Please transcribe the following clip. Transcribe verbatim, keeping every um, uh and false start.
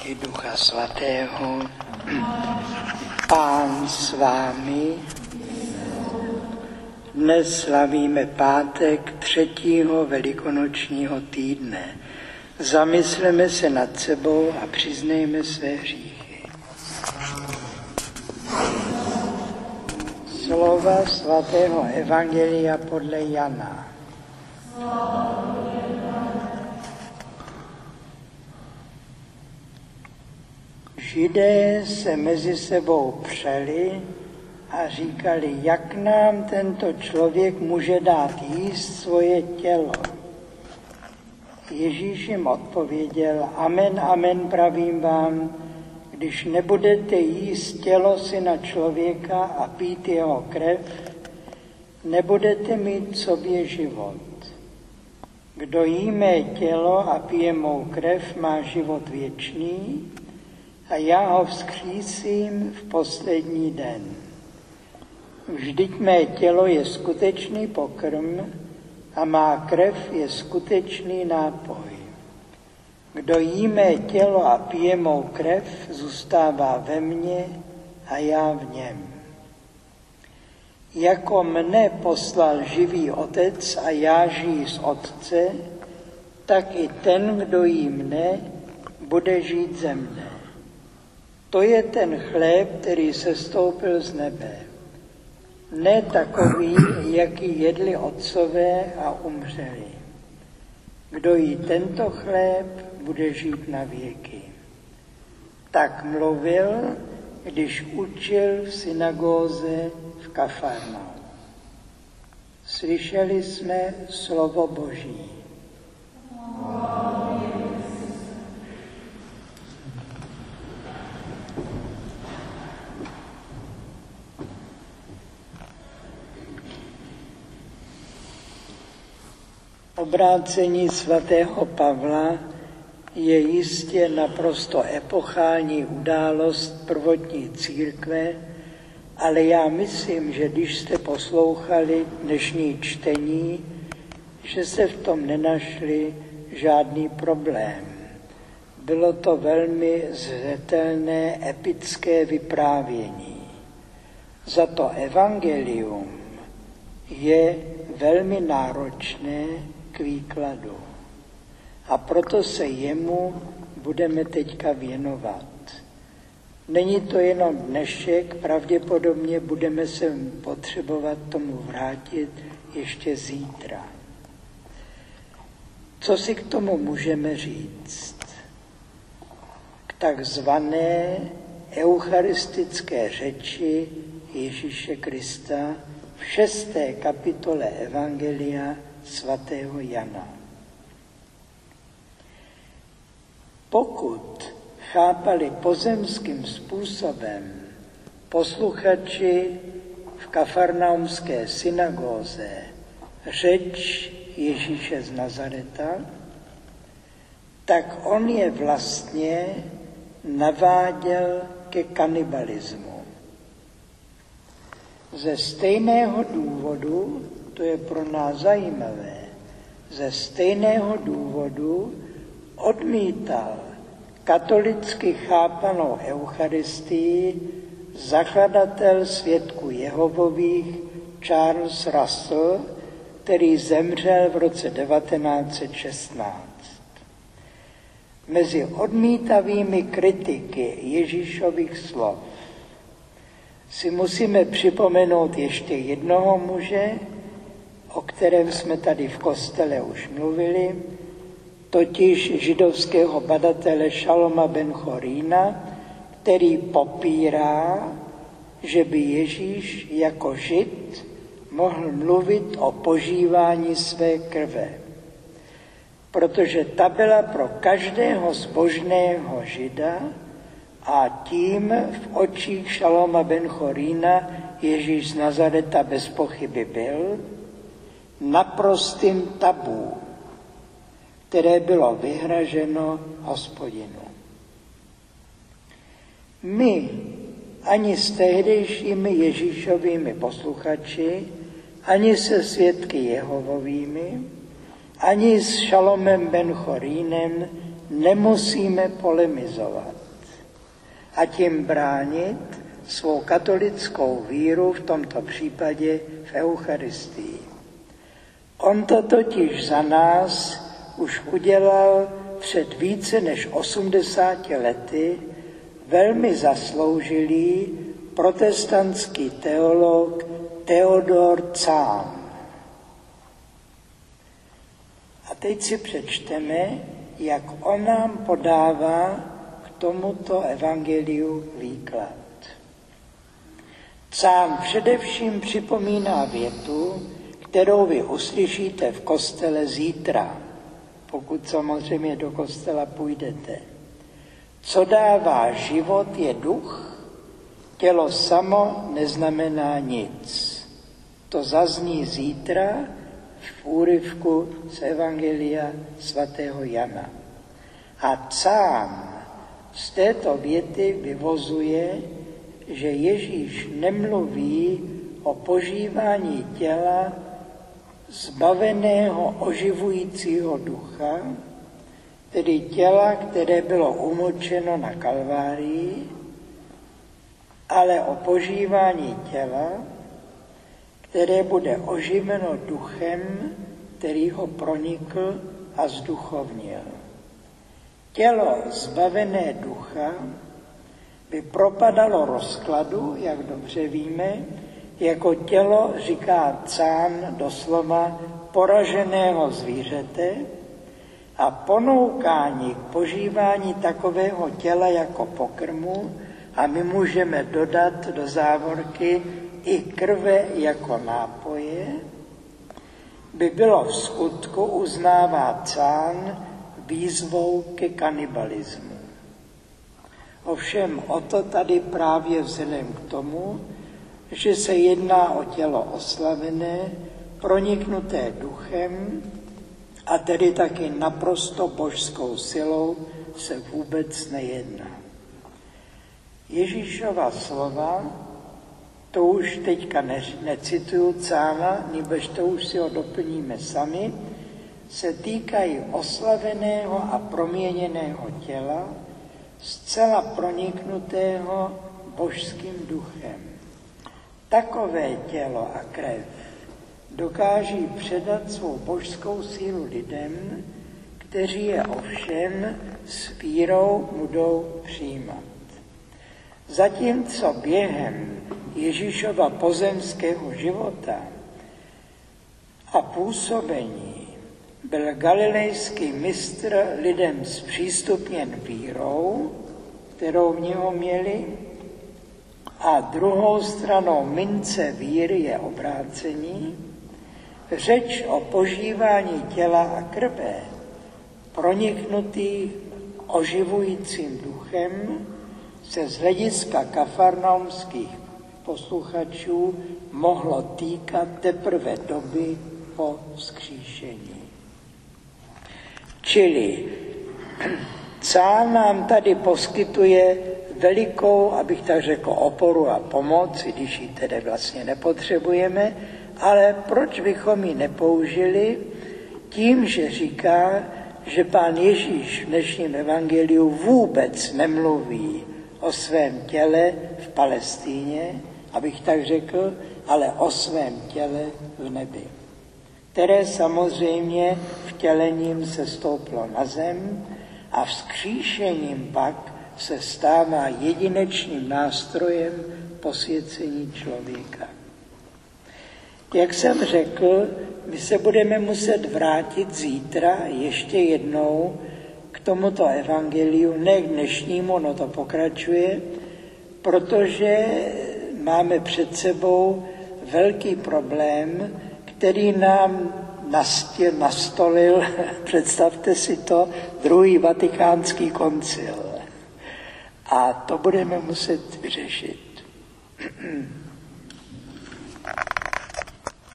i Ducha Svatého. Pán s vámi. Dnes slavíme pátek třetího velikonočního týdne. Zamysleme se nad sebou a přiznejme své hříchy. Slova svatého evangelia podle Jana. Židé se mezi sebou přeli a říkali, jak nám tento člověk může dát jíst svoje tělo. Ježíš jim odpověděl, amen, amen, pravím vám, když nebudete jíst tělo syna člověka a pít jeho krev, nebudete mít v sobě život. Kdo jí mé tělo a pije mou krev, má život věčný a já ho vzkřísím v poslední den. Vždyť mé tělo je skutečný pokrm a má krev je skutečný nápoj. Kdo jí mé tělo a pije mou krev, zůstává ve mně a já v něm. Jako mne poslal živý Otec a já žiji z Otce, tak i ten, kdo jí mne, bude žít ze mne. To je ten chléb, který sestoupil z nebe. Ne takový, jaký jedli otcové a umřeli. Kdo jí tento chléb, bude žít na věky. Tak mluvil, když učil v synagóze v Kafarnaum. Slyšeli jsme slovo Boží. Obrácení svatého Pavla je jistě naprosto epochální událost prvotní církve, ale já myslím, že když jste poslouchali dnešní čtení, že se v tom nenašli žádný problém. Bylo to velmi zřetelné epické vyprávění. Za to evangelium je velmi náročné k výkladu. A proto se jemu budeme teďka věnovat. Není to jenom dnešek, pravděpodobně budeme se potřebovat tomu vrátit ještě zítra. Co si k tomu můžeme říct? K takzvané eucharistické řeči Ježíše Krista v šesté kapitole Evangelia svatého Jana. Pokud chápali pozemským způsobem posluchači v kafarnaumské synagóze řeč Ježíše z Nazareta, tak on je vlastně naváděl ke kanibalismu. Ze stejného důvodu, to je pro nás zajímavé, ze stejného důvodu odmítal katolicky chápanou eucharistii zakladatel Svědků Jehovových Charles Russell, který zemřel v roce devatenáct set šestnáct. Mezi odmítavými kritiky Ježíšových slov si musíme připomenout ještě jednoho muže, o kterém jsme tady v kostele už mluvili, totiž židovského badatele Šaloma ben Chorína, který popírá, že by Ježíš jako žid mohl mluvit o požívání své krve, protože ta byla pro každého zbožného žida a tím v očích Šaloma ben Chorína Ježíš z Nazareta bez pochyby byl naprostým tabu, které bylo vyhraženo Hospodinu. My ani s tehdejšími Ježíšovými posluchači, ani se svědky Jehovovými, ani s Šalomem ben Chorínem nemusíme polemizovat a tím bránit svou katolickou víru, v tomto případě v Eucharistii. On to totiž za nás už udělal před více než osmdesáti lety velmi zasloužilý protestantský teolog Theodor Zahn. A teď si přečteme, jak on nám podává k tomuto evangeliu výklad. Zahn především připomíná větu, kterou vy uslyšíte v kostele zítra, pokud samozřejmě do kostela půjdete. Co dává život, je duch, tělo samo neznamená nic. To zazní zítra v úryvku z Evangelia svatého Jana. A Zahn z této věty vyvozuje, že Ježíš nemluví o požívání těla zbaveného oživujícího ducha, tedy těla, které bylo umočeno na Kalvárii, ale o požívání těla, které bude oživeno duchem, který ho pronikl a zduchovnil. Tělo zbavené ducha by propadalo rozkladu, jak dobře víme, jako tělo, říká Zahn doslova, poraženého zvířete a ponoukání k požívání takového těla jako pokrmu, a my můžeme dodat do závorky i krve jako nápoje, by bylo v skutku, uznává Zahn, výzvou ke kanibalismu. Ovšem o to tady právě vzhledem k tomu, že se jedná o tělo oslavené, proniknuté duchem a tedy taky naprosto božskou silou se vůbec nejedná. Ježíšova slova, to už teďka ne, necituju Zahna, nebož to už si ho doplníme sami, se týkají oslaveného a proměněného těla, zcela proniknutého božským duchem. Takové tělo a krev dokáží předat svou božskou sílu lidem, kteří je ovšem s vírou budou přijímat. Zatímco během Ježíšova pozemského života a působení byl galilejský mistr lidem zpřístupněn vírou, kterou v něho měli, a druhou stranou mince víry je obrácení, řeč o požívání těla a krve, proniknutý oživujícím duchem, se z hlediska kafarnaumských posluchačů mohlo týkat teprve doby po vzkříšení. Čili Zahn nám tady poskytuje velikou, abych tak řekl, oporu a pomoc, i když ji tedy vlastně nepotřebujeme, ale proč bychom ji nepoužili? Tím, že říká, že Pán Ježíš v dnešním evangeliu vůbec nemluví o svém těle v Palestíně, abych tak řekl, ale o svém těle v nebi, které samozřejmě vtělením se stouplo na zem a vzkříšením pak se stává jedinečným nástrojem posvěcení člověka. Jak jsem řekl, my se budeme muset vrátit zítra ještě jednou k tomuto evangeliu, ne k dnešnímu, no to pokračuje, protože máme před sebou velký problém, který nám nastolil, představte si to, druhý vatikánský koncil. A to budeme muset vyřešit.